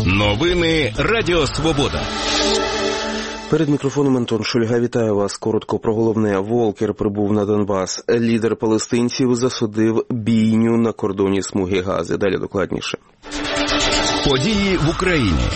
Новини Радіо Свобода. Перед мікрофоном Антон Шульга. Вітаю вас. Коротко про головне. Волкер прибув на Донбас. Лідер палестинців засудив бійню на кордоні смуги Гази. Далі докладніше. Події в Україні.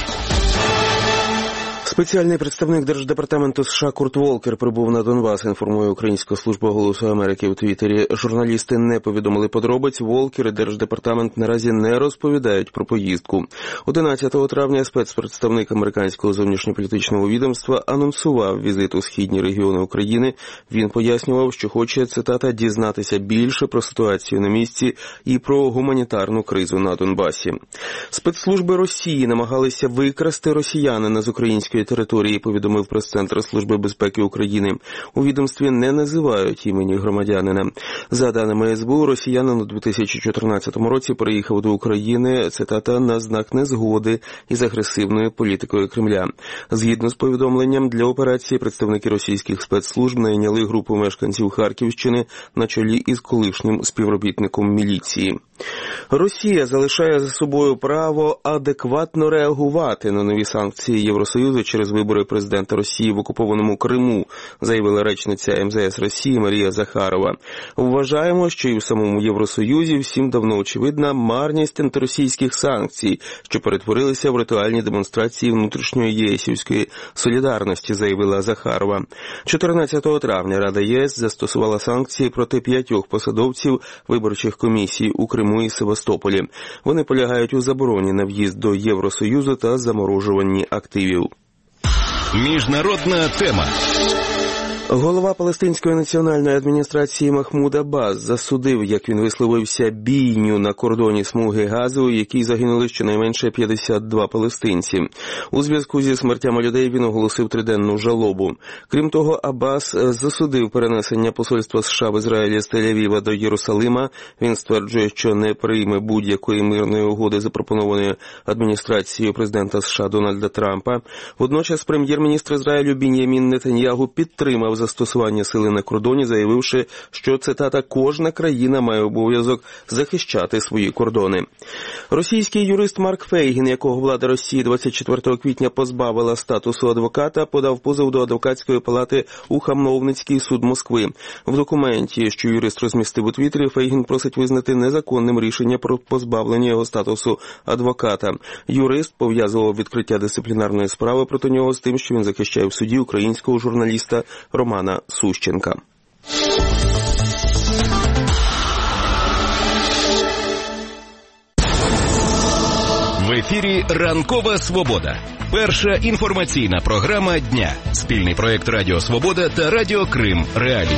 Спеціальний представник Держдепартаменту США Курт Волкер прибув на Донбас, інформує Українська служба Голосу Америки у Твіттері. Журналісти не повідомили подробиць. Волкер і Держдепартамент наразі не розповідають про поїздку. 11 травня спецпредставник американського зовнішньополітичного відомства анонсував візит у східні регіони України. Він пояснював, що хоче, цитата, «дізнатися більше про ситуацію на місці і про гуманітарну кризу на Донбасі». Спецслужби Росії намагалися викрасти росіянина з української території, повідомив прес-центр Служби безпеки України. У відомстві не називають імені громадянина. За даними СБУ, росіянин у 2014 році переїхав до України, цитата, на знак незгоди із агресивною політикою Кремля. Згідно з повідомленням, для операції представники російських спецслужб найняли групу мешканців Харківщини на чолі із колишнім співробітником міліції. Росія залишає за собою право адекватно реагувати на нові санкції Євросоюзу через вибори президента Росії в окупованому Криму, заявила речниця МЗС Росії Марія Захарова. Вважаємо, що і в самому Євросоюзі всім давно очевидна марність антиросійських санкцій, що перетворилися в ритуальні демонстрації внутрішньої єсівської солідарності, заявила Захарова. 14 травня Рада ЄС застосувала санкції проти 5 посадовців виборчих комісій у Криму і Севастополі. Вони полягають у забороні на в'їзд до Євросоюзу та заморожуванні активів. Міжнародна тема. Голова Палестинської національної адміністрації Махмуд Аббас засудив, як він висловився, бійню на кордоні смуги Гази, у якій загинули щонайменше 52 палестинці. У зв'язку зі смертями людей він оголосив триденну жалобу. Крім того, Аббас засудив перенесення посольства США в Ізраїлі з Тель-Авіва до Єрусалима. Він стверджує, що не прийме будь-якої мирної угоди, запропонованої адміністрацією президента США Дональда Трампа. Водночас прем'єр-міністр Ізраїлю Бін'ямін Нетаньягу підтримав застосування сили на кордоні, заявивши, що, цитата, «кожна країна має обов'язок захищати свої кордони». Російський юрист Марк Фейгін, якого влада Росії 24 квітня позбавила статусу адвоката, подав позов до адвокатської палати у Хамовницький суд Москви. В документі, що юрист розмістив у Твіттері, Фейгін просить визнати незаконним рішення про позбавлення його статусу адвоката. Юрист пов'язував відкриття дисциплінарної справи проти нього з тим, що він захищає в суді українського журналіста Романа Сущенка. В ефірі «Ранкова Свобода». Перша інформаційна програма дня. Спільний проєкт Радіо Свобода та Радіо Крим Реалії.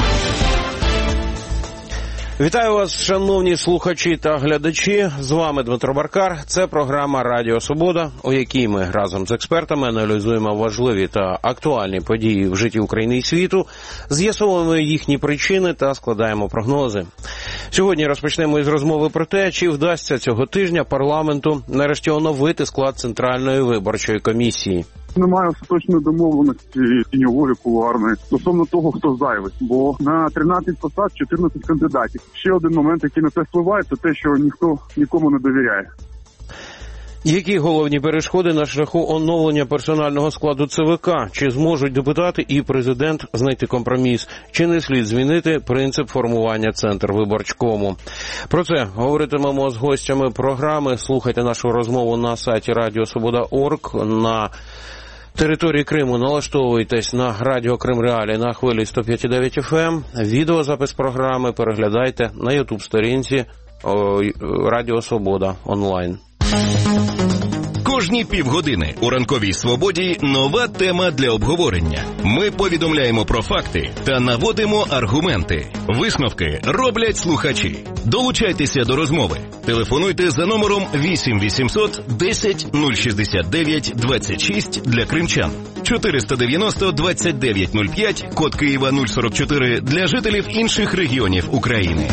Вітаю вас, шановні слухачі та глядачі. З вами Дмитро Баркар. Це програма «Радіо Свобода», у якій ми разом з експертами аналізуємо важливі та актуальні події в житті України і світу, з'ясовуємо їхні причини та складаємо прогнози. Сьогодні розпочнемо із розмови про те, чи вдасться цього тижня парламенту нарешті оновити склад Центральної виборчої комісії. Немає остаточної домовленості тіньової, кулуарної стосовно того, хто зайвий. Бо на 13 посад 14 кандидатів. Ще один момент, який на це впливає, це те, що ніхто нікому не довіряє. Які головні перешкоди на шляху оновлення персонального складу ЦВК? Чи зможуть депутати і президент знайти компроміс? Чи не слід змінити принцип формування Центрвиборчкому? Про це говоритимемо з гостями програми. Слухайте нашу розмову на сайті radiosvoboda.org. На території Криму налаштовуйтесь на Радіо Крим Реалії на хвилі 105,9 FM. Відеозапис програми переглядайте на YouTube-сторінці Радіо Свобода онлайн. Кожні півгодини у «Ранковій Свободі» нова тема для обговорення. Ми повідомляємо про факти та наводимо аргументи. Висновки роблять слухачі. Долучайтеся до розмови. Телефонуйте за номером 8 800 10 069 26 для кримчан, 490 29 05, код Києва 044 для жителів інших регіонів України.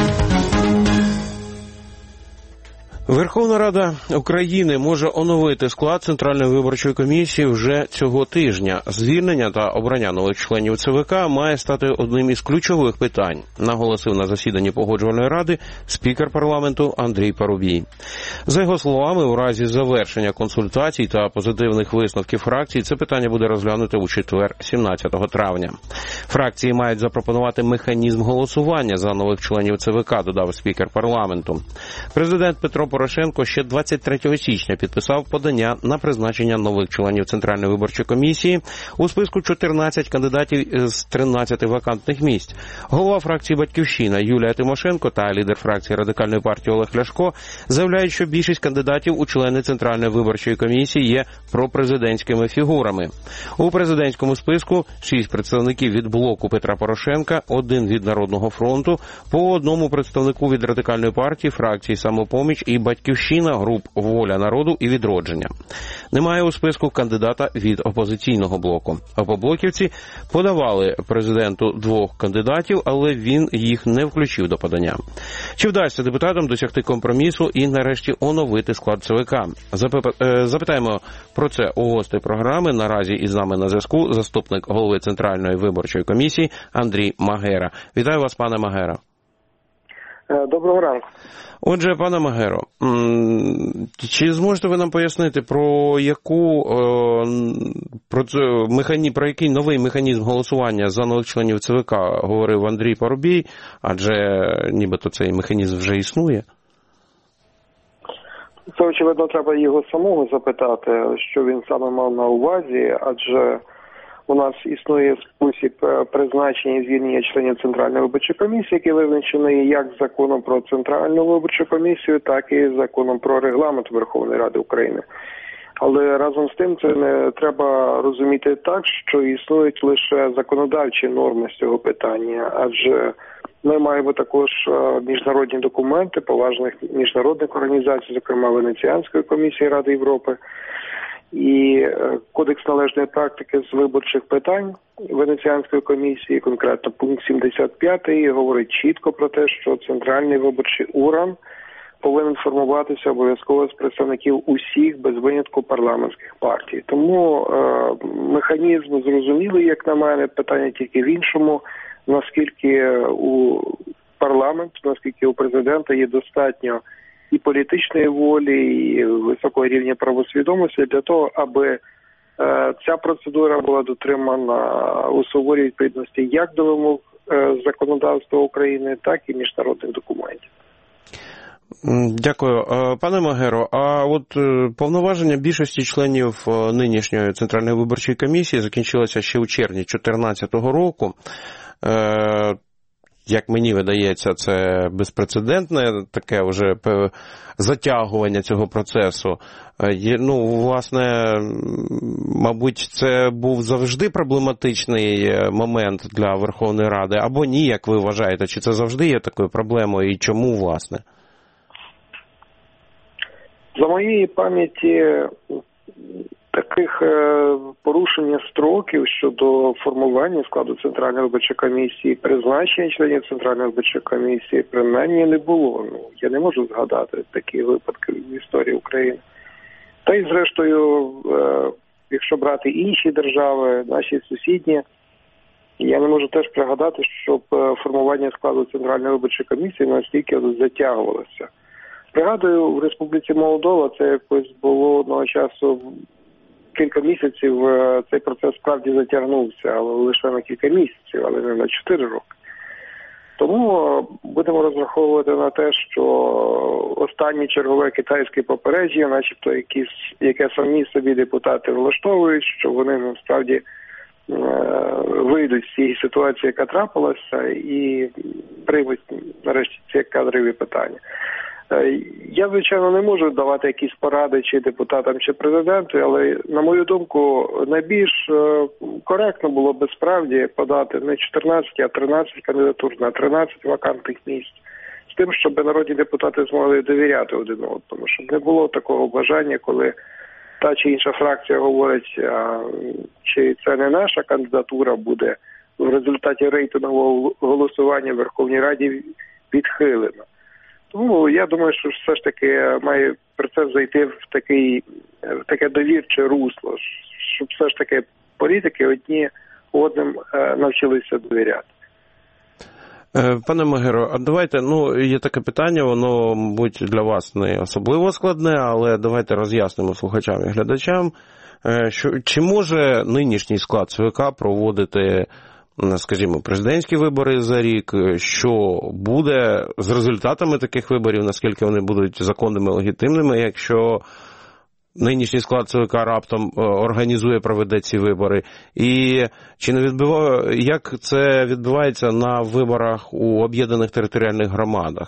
Верховна Рада України може оновити склад Центральної виборчої комісії вже цього тижня. Звільнення та обрання нових членів ЦВК має стати одним із ключових питань, наголосив на засіданні Погоджувальної ради спікер парламенту Андрій Парубій. За його словами, у разі завершення консультацій та позитивних висновків фракцій, це питання буде розглянуто у четвер, 17 травня. Фракції мають запропонувати механізм голосування за нових членів ЦВК, додав спікер парламенту. Президент Петро Порошенко ще 23 січня підписав подання на призначення нових членів Центральної виборчої комісії. У списку 14 кандидатів з 13 вакантних місць. Голова фракції «Батьківщина» Юлія Тимошенко та лідер фракції Радикальної партії Олег Ляшко заявляють, що більшість кандидатів у члени Центральної виборчої комісії є пропрезидентськими фігурами. У президентському списку 6 представників від блоку Петра Порошенка, 1 від Народного фронту, по 1 представнику від Радикальної партії, фракції «Самопоміч» і «Батьківщина», груп «Воля народу» і «Відродження». Немає у списку кандидата від опозиційного блоку. Опоблоківці подавали президенту 2 кандидатів, але він їх не включив до подання. Чи вдасться депутатам досягти компромісу і нарешті оновити склад ЦВК? Запитаємо про це у гостей програми. Наразі із нами на зв'язку заступник голови Центральної виборчої комісії Андрій Магера. Вітаю вас, пане Магера. Доброго ранку. Отже, пане Магеро, чи зможете ви нам пояснити, про який новий механізм голосування за нових членів ЦВК говорив Андрій Парубій, адже нібито цей механізм вже існує? Це, очевидно, треба його самого запитати, що він саме мав на увазі, адже у нас існує спосіб призначення і звільнення членів Центральної виборчої комісії, який визначений як законом про Центральну виборчу комісію, так і законом про регламент Верховної Ради України. Але разом з тим це не треба розуміти так, що існують лише законодавчі норми з цього питання, адже ми маємо також міжнародні документи поважних міжнародних організацій, зокрема Венеціанської комісії Ради Європи, і Кодекс належної практики з виборчих питань Венеціанської комісії, конкретно пункт 75, говорить чітко про те, що Центральний виборчий орган повинен формуватися обов'язково з представників усіх, без винятку, парламентських партій. Тому механізм зрозумілий, як на мене, питання тільки в іншому, наскільки у парламенту, наскільки у президента є достатньо і політичної волі, і високого рівня правосвідомості для того, аби ця процедура була дотримана у суворій відповідності як до вимог законодавства України, так і міжнародних документів. Дякую. Пане Магеро, а от повноваження більшості членів нинішньої Центральної виборчої комісії закінчилося ще у червні 2014 року. Як мені видається, це безпрецедентне таке вже затягування цього процесу. Власне, мабуть, це був завжди проблематичний момент для Верховної Ради, або ні, як ви вважаєте? Чи це завжди є такою проблемою і чому, власне? За моєї пам'яті таких порушення строків щодо формування складу Центральної виборчої комісії, призначення членів Центральної виборчої комісії, принаймні не було. Я не можу згадати такі випадки в історії України. Та й зрештою, якщо брати інші держави, наші сусідні, я не можу теж пригадати, щоб формування складу Центральної виборчої комісії настільки затягувалося. Пригадую, в Республіці Молдова це якось було одного часу кілька місяців, цей процес справді затягнувся, але лише на кілька місяців, але не на 4 роки. Тому будемо розраховувати на те, що останнє чергове китайське попередження, начебто яке самі собі депутати влаштовують, що вони насправді вийдуть з цієї ситуації, яка трапилася, і приймуть нарешті ці кадрові питання. Я, звичайно, не можу давати якісь поради чи депутатам, чи президенту, але, на мою думку, найбільш коректно було б справді подати не 14, а 13 кандидатур на 13 вакантних місць, з тим, щоб народні депутати змогли довіряти один одному, щоб не було такого бажання, коли та чи інша фракція говорить, чи це не наша кандидатура буде в результаті рейтингового голосування в Верховній Раді відхилена. Тому я думаю, що все ж таки має процес зайти в таке довірче русло, щоб все ж таки політики одні одним навчилися довіряти. Пане Магеро, а давайте, є таке питання, воно, мабуть, для вас не особливо складне, але давайте роз'яснимо слухачам і глядачам, чи може нинішній склад ЦВК проводити, скажімо, президентські вибори за рік, що буде з результатами таких виборів, наскільки вони будуть законними, легітимними, якщо нинішній склад ЦВК раптом організує, проведе ці вибори. І чи не як це відбувається на виборах у об'єднаних територіальних громадах?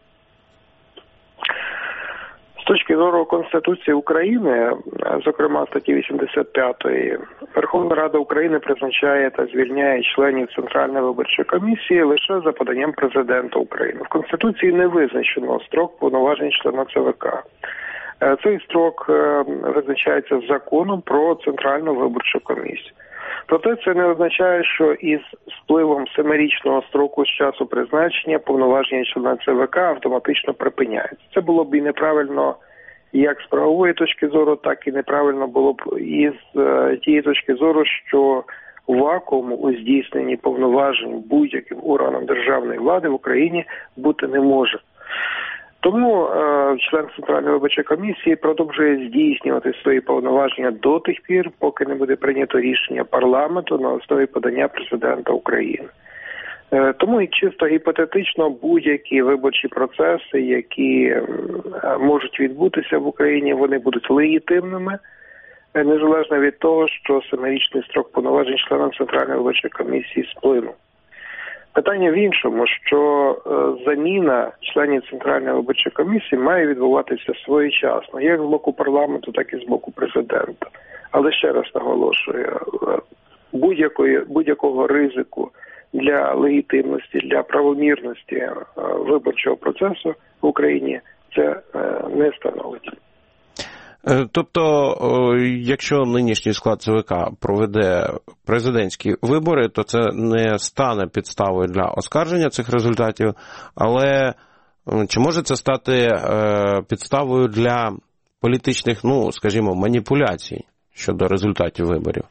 З точки зору Конституції України, зокрема статті 85, Верховна Рада України призначає та звільняє членів Центральної виборчої комісії лише за поданням Президента України. В Конституції не визначено строк повноважень члена ЦВК. Цей строк визначається законом про Центральну виборчу комісію. Проте це не означає, що із спливом 7-річного строку з часу призначення повноваження члена ЦВК автоматично припиняються. Це було б і неправильно як з правової точки зору, так і неправильно було б із тієї точки зору, що вакууму у здійсненні повноважень будь-яким органом державної влади в Україні бути не може. Тому член Центральної виборчої комісії продовжує здійснювати свої повноваження до тих пір, поки не буде прийнято рішення парламенту на основі подання Президента України. Тому і чисто гіпотетично будь-які виборчі процеси, які можуть відбутися в Україні, вони будуть легітимними, незалежно від того, що 7-річний строк повноважень члена Центральної виборчої комісії сплинув. Питання в іншому, що заміна членів Центральної виборчої комісії має відбуватися своєчасно, як з боку парламенту, так і з боку президента. Але ще раз наголошую, будь-якого ризику для легітимності, для правомірності виборчого процесу в Україні це не становить. Тобто, якщо нинішній склад ЦВК проведе президентські вибори, то це не стане підставою для оскарження цих результатів, але чи може це стати підставою для політичних, скажімо, маніпуляцій щодо результатів виборів?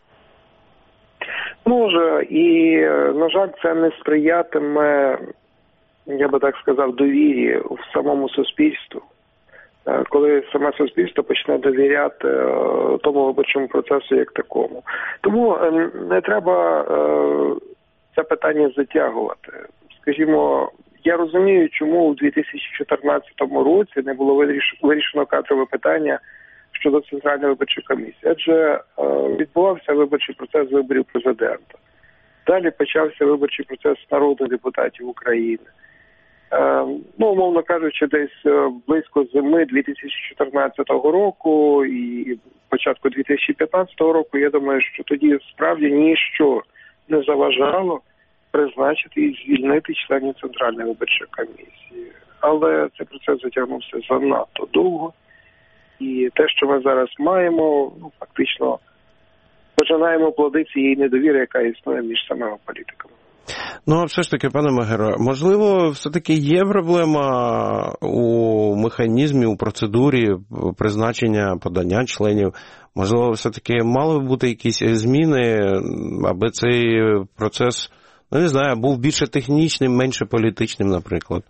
Може, і, на жаль, це не сприятиме, я би так сказав, довірі в самому суспільству. Коли саме суспільство почне довіряти тому виборчому процесу як такому. Тому не треба це питання затягувати. Скажімо, я розумію, чому у 2014 році не було вирішено кадрове питання щодо Центральної виборчої комісії. Адже відбувався виборчий процес виборів президента. Далі почався виборчий процес народних депутатів України. Умовно кажучи, десь близько зими 2014 року і початку 2015 року, я думаю, що тоді справді ніщо не заважало призначити і звільнити членів Центральної виборчої комісії. Але цей процес затягнувся занадто довго. І те, що ми зараз маємо, фактично починаємо плоди цієї недовіри, яка існує між самими політиками. А все ж таки, пане Магеро, можливо, все-таки є проблема у механізмі, у процедурі призначення, подання членів? Можливо, все-таки мали б бути якісь зміни, аби цей процес, був більше технічним, менше політичним, наприклад?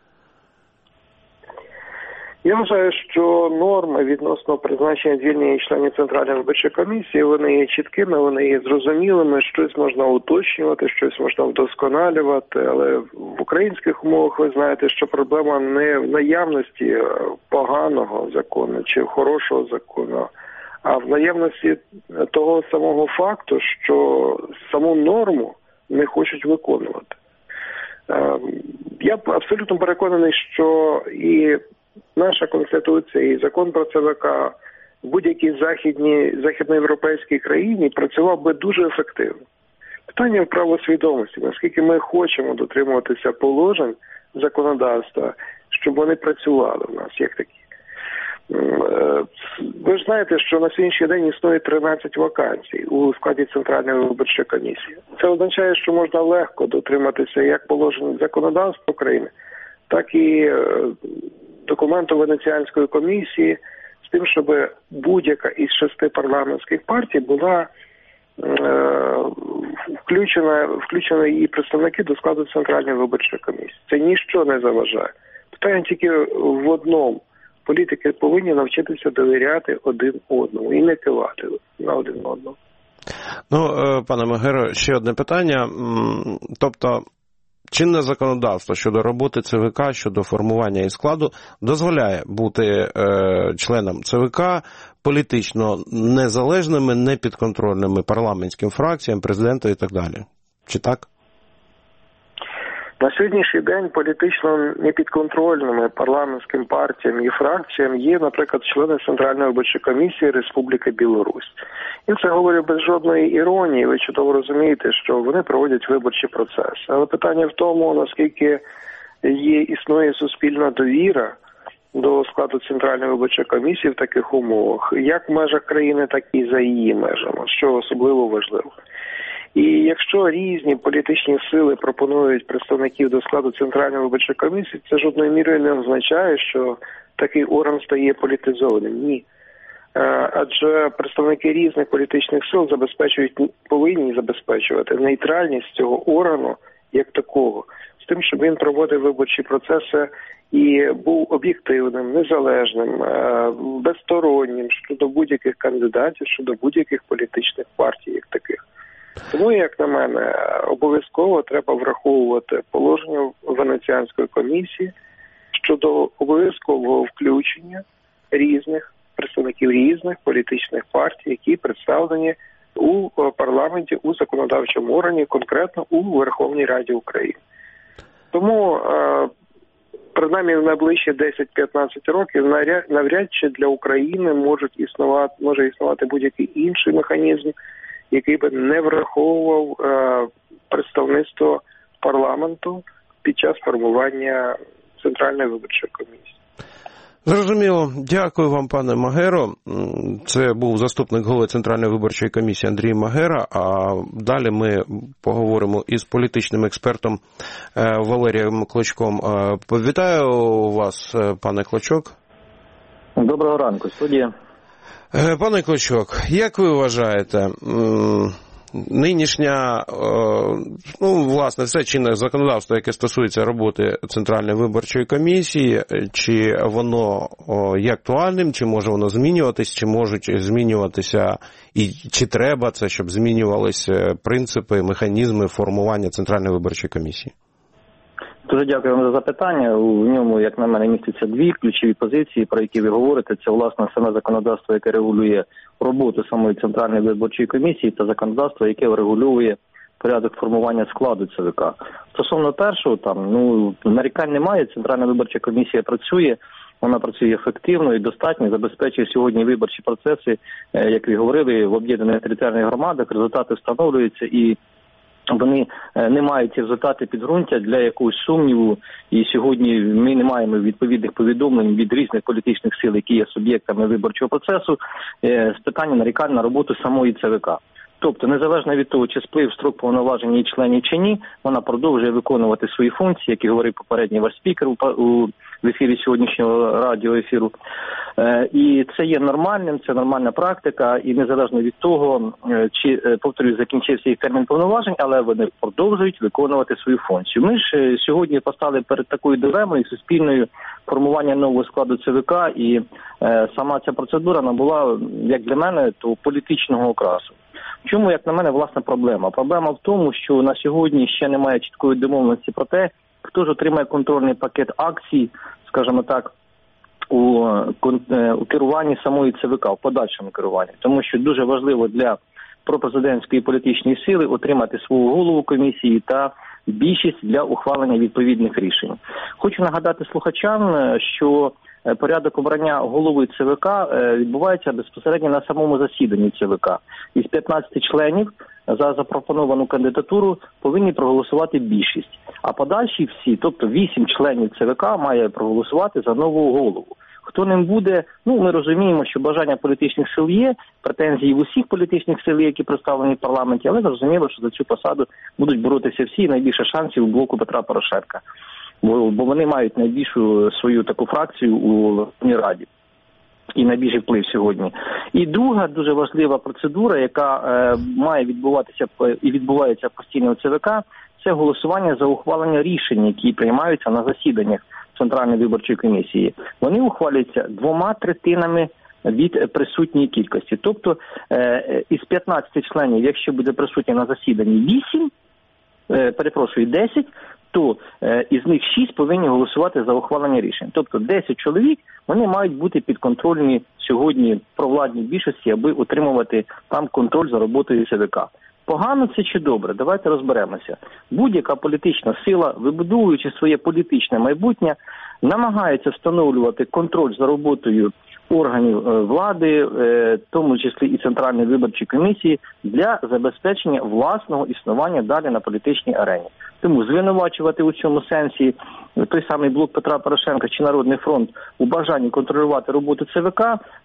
Я вважаю, що норми відносно призначення звільнення членів Центральної виборчої комісії, вони є чіткими, вони є зрозумілими, щось можна уточнювати, щось можна вдосконалювати, але в українських умовах ви знаєте, що проблема не в наявності поганого закону чи хорошого закону, а в наявності того самого факту, що саму норму не хочуть виконувати. Я абсолютно переконаний, що і наша Конституція і закон про ЦВК в будь-якій західноєвропейській країні працював би дуже ефективно. Питання в правосвідомості, наскільки ми хочемо дотримуватися положень законодавства, щоб вони працювали в нас як такі. Ви ж знаєте, що на сьогоднішній день існує 13 вакансій у складі Центральної виборчої комісії. Це означає, що можна легко дотриматися як положень законодавства України, так і документу Венеціанської комісії з тим, щоб будь-яка із 6 парламентських партій була включені і представники до складу Центральної виборчої комісії. Це ніщо не заважає. Питання тільки в одному. Політики повинні навчитися довіряти один одному і не кивати на один одного. Ну, пане Магеро, ще одне питання. Тобто, чинне законодавство щодо роботи ЦВК, щодо формування і складу, дозволяє бути членам ЦВК політично незалежними, непідконтрольними парламентським фракціям, президенту і так далі. Чи так? На сьогоднішній день політично непідконтрольними парламентським партіям і фракціям є, наприклад, члени Центральної виборчої комісії Республіки Білорусь. І це говорю без жодної іронії, ви чудово розумієте, що вони проводять виборчі процеси. Але питання в тому, наскільки існує суспільна довіра до складу Центральної виборчої комісії в таких умовах, як в межах країни, так і за її межами, що особливо важливо. І якщо різні політичні сили пропонують представників до складу Центральної виборчої комісії, це жодною мірою не означає, що такий орган стає політизованим. Ні. Адже представники різних політичних сил повинні забезпечувати нейтральність цього органу як такого, з тим, щоб він проводив виборчі процеси і був об'єктивним, незалежним, безстороннім щодо будь-яких кандидатів, щодо будь-яких політичних партій як таких. Тому, як на мене, обов'язково треба враховувати положення Венеціанської комісії щодо обов'язкового включення представників різних політичних партій, які представлені у парламенті, у законодавчому органі, конкретно у Верховній Раді України. Тому, принаймні, в найближчі 10-15 років навряд чи для України може існувати будь-який інший механізм, який би не враховував представництво парламенту під час формування Центральної виборчої комісії. Зрозуміло. Дякую вам, пане Магеро. Це був заступник голови Центральної виборчої комісії Андрій Магера. А далі ми поговоримо із політичним експертом Валерієм Клочком. Вітаю вас, пане Клочок. Доброго ранку, студія. Пане Клочок, як ви вважаєте, нинішня, власне, все чинне законодавство, яке стосується роботи Центральної виборчої комісії, чи воно є актуальним, чи може воно змінюватись, чи можуть змінюватися, і чи треба це, щоб змінювалися принципи, механізми формування Центральної виборчої комісії? Дуже дякую вам за запитання. У ньому, як на мене, містяться дві ключові позиції, про які ви говорите. Це, власне, саме законодавство, яке регулює роботу самої Центральної виборчої комісії, та законодавство, яке регулює порядок формування складу ЦВК. Стосовно першого, нарікань немає. Центральна виборча комісія працює, вона працює ефективно і достатньо, забезпечує сьогодні виборчі процеси, як ви говорили, в об'єднаних територіальних громадах, результати встановлюються і вони не мають ці результати підґрунтя для якогось сумніву, і сьогодні ми не маємо відповідних повідомлень від різних політичних сил, які є суб'єктами виборчого процесу, з питання нарікань на роботу самої ЦВК. Тобто, незалежно від того, чи сплив строк повноважень її членів чи ні, вона продовжує виконувати свої функції, як і говорив попередній ваш спікер в ефірі сьогоднішнього радіоефіру. І це є нормальним, це нормальна практика, і незалежно від того, чи, повторюю, закінчився їх термін повноважень, але вони продовжують виконувати свою функцію. Ми ж сьогодні постали перед такою дилемою суспільною формування нового складу ЦВК, і сама ця процедура набула, як для мене, то політичного окрасу. Чому, як на мене, власна проблема? Проблема в тому, що на сьогодні ще немає чіткої домовленості про те, хто ж отримає контрольний пакет акцій, скажімо так, у керуванні самої ЦВК, у подальшому керуванні. Тому що дуже важливо для пропрезидентської політичної сили отримати свого голову комісії та більшість для ухвалення відповідних рішень. Хочу нагадати слухачам, що порядок обрання голови ЦВК відбувається безпосередньо на самому засіданні ЦВК. Із 15 членів за запропоновану кандидатуру повинні проголосувати більшість. А подальші всі, тобто 8 членів ЦВК, має проголосувати за нового голову. Хто ним буде, ми розуміємо, що бажання політичних сил є, претензії в усіх політичних сил, які представлені в парламенті, але зрозуміло, що за цю посаду будуть боротися всі, і найбільше шансів у блоку Петра Порошенка. Бо вони мають найбільшу свою таку фракцію у Верховній Раді. і найбільший вплив сьогодні. І друга дуже важлива процедура, яка має відбуватися і відбувається постійно в ЦВК, це голосування за ухвалення рішень, які приймаються на засіданнях Центральної виборчої комісії. Вони ухвалюються 2/3 від присутньої кількості. Тобто із 15 членів, якщо буде присутні на засіданні 10, то із них 6 повинні голосувати за ухвалення рішень. Тобто 10 чоловік, вони мають бути підконтрольні сьогодні провладній більшості, аби утримувати там контроль за роботою ЦВК. Погано це чи добре? Давайте розберемося. Будь-яка політична сила, вибудовуючи своє політичне майбутнє, намагається встановлювати контроль за роботою органів влади, в тому числі і Центральної виборчої комісії, для забезпечення власного існування далі на політичній арені. Тому звинувачувати у цьому сенсі той самий блок Петра Порошенка чи Народний фронт у бажанні контролювати роботу ЦВК,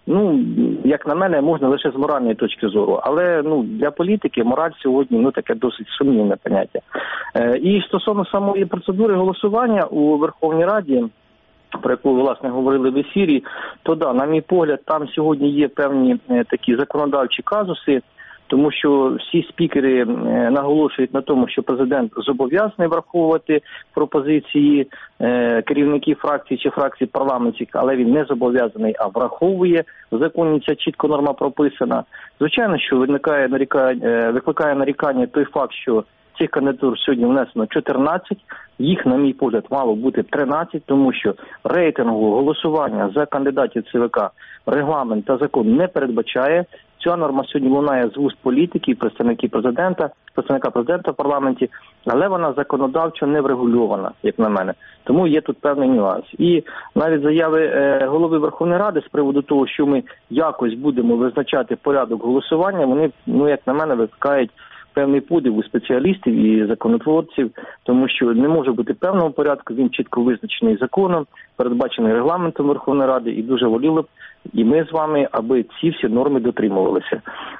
як на мене, можна лише з моральної точки зору. Але для політики мораль сьогодні таке досить сумнівне поняття. І стосовно самої процедури голосування у Верховній Раді, про яку ви, власне, говорили в ефірі, то да, на мій погляд, там сьогодні є певні такі законодавчі казуси, тому що всі спікери наголошують на тому, що президент зобов'язаний враховувати пропозиції керівників фракцій чи фракцій парламентських, але він не зобов'язаний, а враховує. В законі ця чітко норма прописана. Звичайно, що викликає нарікання той факт, що цих кандидатур сьогодні внесено 14, їх, на мій погляд, мало бути 13, тому що рейтингового голосування за кандидатів ЦВК регламент та закон не передбачає. Ця норма сьогодні лунає з вуст політиків, представника президента в парламенті, але вона законодавчо не врегульована, як на мене. Тому є тут певний нюанс. І навіть заяви голови Верховної Ради з приводу того, що ми якось будемо визначати порядок голосування, вони, як на мене, викликають певний подив у спеціалістів і законотворців, тому що не може бути певного порядку, він чітко визначений законом, передбачений регламентом Верховної Ради, і дуже воліли б і ми з вами, аби ці всі норми дотримувалися.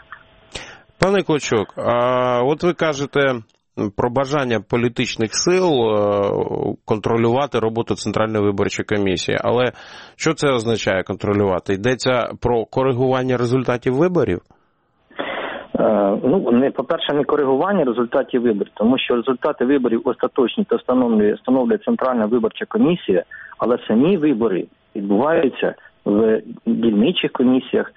Пане Клочок, от ви кажете про бажання політичних сил контролювати роботу Центральної виборчої комісії, але що це означає контролювати? Йдеться про коригування результатів виборів? По-перше, не коригування результатів виборів, тому що результати виборів остаточні та встановлює Центральна виборча комісія, але самі вибори відбуваються в дільничих комісіях,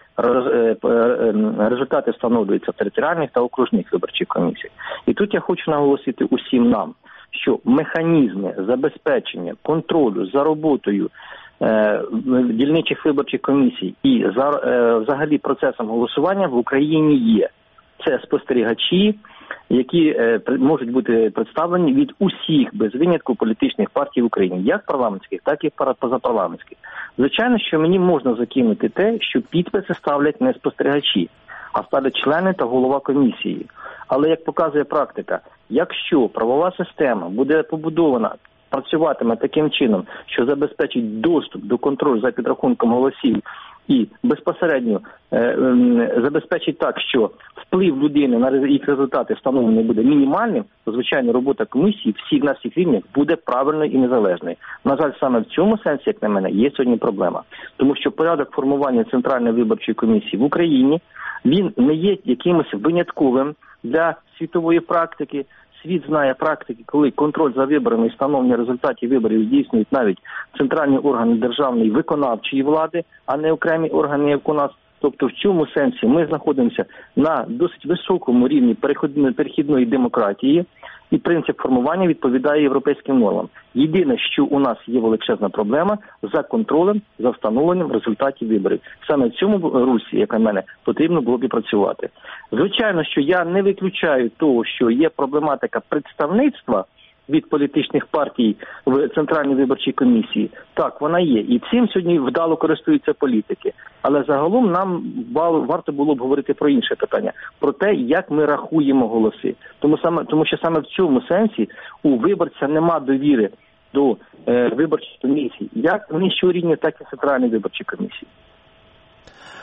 результати встановлюються в територіальних та окружних виборчих комісіях. І тут я хочу наголосити усім нам, що механізми забезпечення контролю за роботою дільничих виборчих комісій і взагалі процесом голосування в Україні є. Це спостерігачі, які можуть бути представлені від усіх, без винятку, політичних партій в Україні, як парламентських, так і позапарламентських. Звичайно, що мені можна закинути те, що підписи ставлять не спостерігачі, а ставлять члени та голова комісії. Але, як показує практика, якщо правова система буде побудована, працюватиме таким чином, що забезпечить доступ до контролю за підрахунком голосів і безпосередньо забезпечить так, що вплив людини на їх результати встановлений буде мінімальним, то, звичайно, робота комісії на всіх рівнях буде правильною і незалежною. На жаль, саме в цьому сенсі, як на мене, є сьогодні проблема. Тому що порядок формування Центральної виборчої комісії в Україні, він не є якимось винятковим для світової практики. Світ знає практики, коли контроль за виборами і встановлення результатів виборів здійснюють навіть центральні органи державної виконавчої влади, а не окремі органи, як у нас. Тобто в цьому сенсі ми знаходимося на досить високому рівні перехідної демократії, і принцип формування відповідає європейським нормам. Єдине, що у нас є величезна проблема за контролем, за встановленням результатів виборів. Саме в цьому русі, як на мене, потрібно було б і працювати. Звичайно, що я не виключаю того, що є проблематика представництва від політичних партій в Центральній виборчій комісії. Так, вона є. І цим сьогодні вдало користуються політики. Але загалом нам варто було б говорити про інше питання. Про те, як ми рахуємо голоси. Тому що саме в цьому сенсі у виборця нема довіри до виборчих комісій. Як нижчого рівня, так і Центральної виборчої комісії.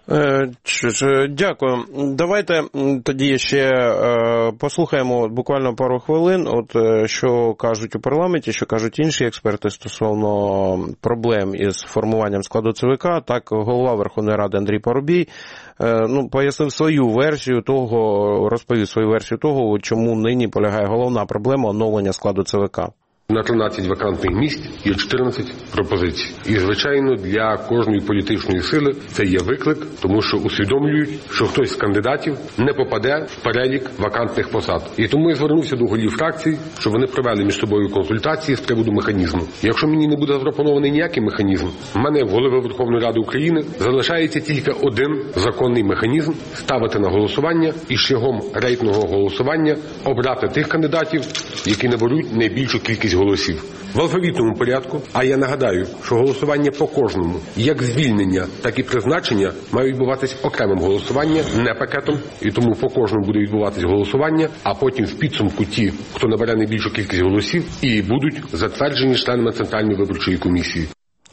Дякую. Давайте тоді ще послухаємо буквально пару хвилин, що кажуть у парламенті, що кажуть інші експерти стосовно проблем із формуванням складу ЦВК. Так, голова Верховної Ради Андрій Парубій пояснив свою версію того, розповів свою версію того, чому нині полягає головна проблема оновлення складу ЦВК. На 13 вакантних місць є 14 пропозицій. І, звичайно, для кожної політичної сили це є виклик, тому що усвідомлюють, що хтось з кандидатів не попаде в перелік вакантних посад. І тому я звернувся до голів фракцій, щоб вони провели між собою консультації з приводу механізму. Якщо мені не буде запропонований ніякий механізм, в мене, як голови Верховної Ради України, залишається тільки один законний механізм – ставити на голосування і шляхом рейтингового голосування обрати тих кандидатів, які наберуть найбільшу кількість голосів. В алфавітному порядку, а я нагадаю, що голосування по кожному, як звільнення, так і призначення, має відбуватись окремим голосуванням, не пакетом, і тому по кожному буде відбуватись голосування, а потім в підсумку ті, хто набере найбільшу кількість голосів, і будуть затверджені членами Центральної виборчої комісії.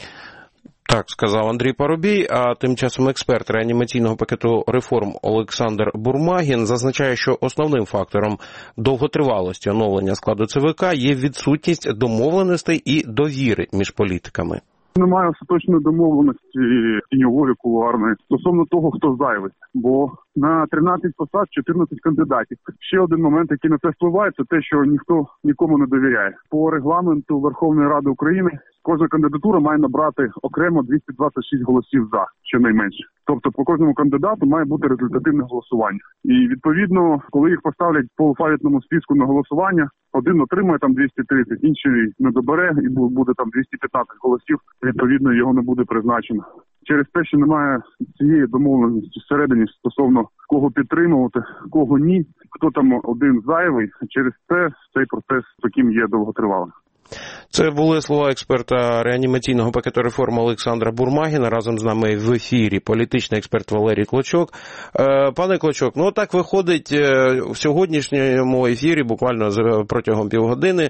Так сказав Андрій Парубій, а тим часом експерт реанімаційного пакету реформ Олександр Бурмагін зазначає, що основним фактором довготривалості оновлення складу ЦВК є відсутність домовленостей і довіри між політиками. Немає остаточної домовленості тіньової, кулуарної стосовно того, хто зайвий. Бо на 13 посад 14 кандидатів. Ще один момент, який на це впливає, це те, що ніхто нікому не довіряє. По регламенту Верховної Ради України кожна кандидатура має набрати окремо 226 голосів за, щонайменше. Тобто по кожному кандидату має бути результативне голосування. І відповідно, коли їх поставлять по алфавітному списку на голосування, один отримує там 230, інший не добере і буде там 215 голосів, відповідно його не буде призначено. Через те, що немає цієї домовленості всередині стосовно кого підтримувати, кого ні, хто там один зайвий, через це цей процес таким є довготривалим. Це були слова експерта реанімаційного пакету реформ Олександра Бурмагіна. Разом з нами в ефірі політичний експерт Валерій Клочок. Пане Клочок, так виходить в сьогоднішньому ефірі, буквально протягом півгодини,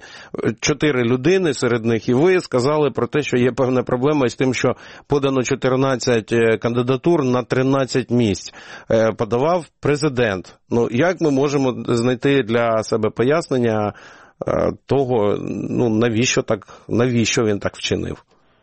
4 людини, серед них і ви, сказали про те, що є певна проблема з тим, що подано 14 кандидатур на 13 місць. Подавав президент. Як ми можемо знайти для себе пояснення того, навіщо він так вчинив?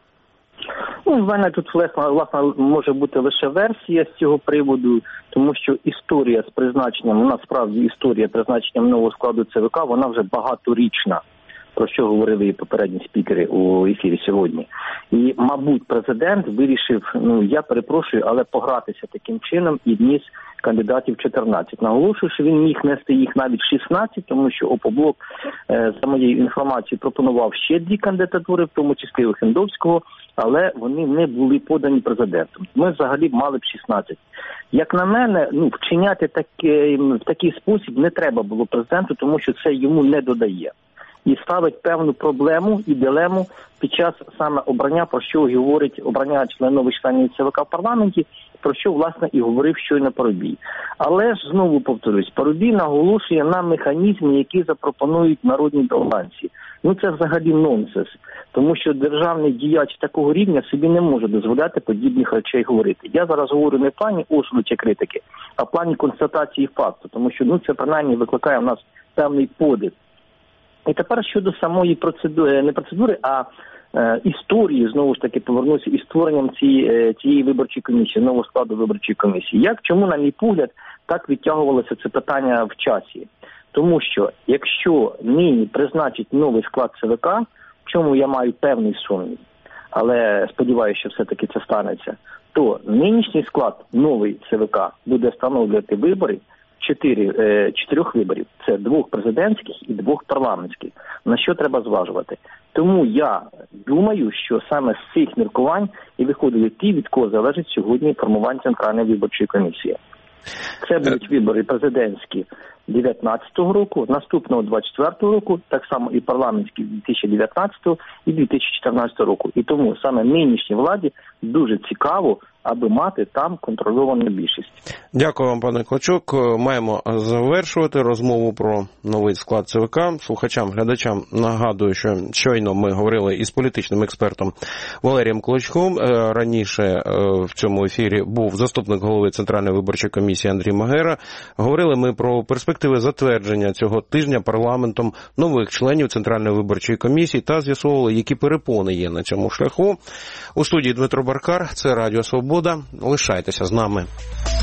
В мене тут, власне, може бути лише версія з цього приводу, тому що історія з призначенням, насправді історія призначенням нового складу ЦВК, вона вже багаторічна, про що говорили і попередні спікери у ефірі сьогодні. І, мабуть, президент вирішив, я перепрошую, але погратися таким чином і вніс кандидатів 14. Наголошую, що він міг нести їх навіть 16, тому що ОПОБЛОК, за моєю інформацією, пропонував ще 2 кандидатури, в тому числі Охендовського, але вони не були подані президентом. Ми взагалі мали б 16. Як на мене, вчиняти в такий спосіб не треба було президенту, тому що це йому не додає. І ставить певну проблему і дилему під час саме обрання, про що говорить обрання нових членів ЦВК в парламенті, про що, власне, і говорив щойно Парубій. Але ж, знову повторюсь, Парубій наголошує на механізмі, який запропонують народні обранці. Це взагалі нонсенс, тому що державний діяч такого рівня собі не може дозволяти подібних речей говорити. Я зараз говорю не в плані осуду чи критики, а в плані констатації факту, тому що це принаймні викликає в нас певний подив. І тепер щодо самої процедури, не процедури, а історії, знову ж таки, повернуся із створенням цієї виборчої комісії, нового складу виборчої комісії. Чому, на мій погляд, так відтягувалося це питання в часі? Тому що, якщо нині призначить новий склад ЦВК, в чому я маю певний сумнів, але сподіваюся, що все-таки це станеться, то нинішній склад, новий ЦВК, буде встановлювати вибори, 4 виборів. Це 2 президентських і 2 парламентських. На що треба зважувати? Тому я думаю, що саме з цих міркувань і виходили ті, від кого залежить сьогодні формування Центральної виборчої комісії. Це будуть вибори президентські 2019 року, наступного 2024 року, так само і парламентські 2019 і 2014 року. І тому саме нинішній владі дуже цікаво, аби мати там контрольовану більшість. Дякую вам, пане Клочок. Маємо завершувати розмову про новий склад ЦВК. Слухачам, глядачам нагадую, що щойно ми говорили із політичним експертом Валерієм Клочком. Раніше в цьому ефірі був заступник голови Центральної виборчої комісії Андрій Магера. Говорили ми про перспективи затвердження цього тижня парламентом нових членів Центральної виборчої комісії та з'ясовували, які перепони є на цьому шляху. У студії Дмитро Баркар, це Радіо Свобода. Лишайтеся з нами.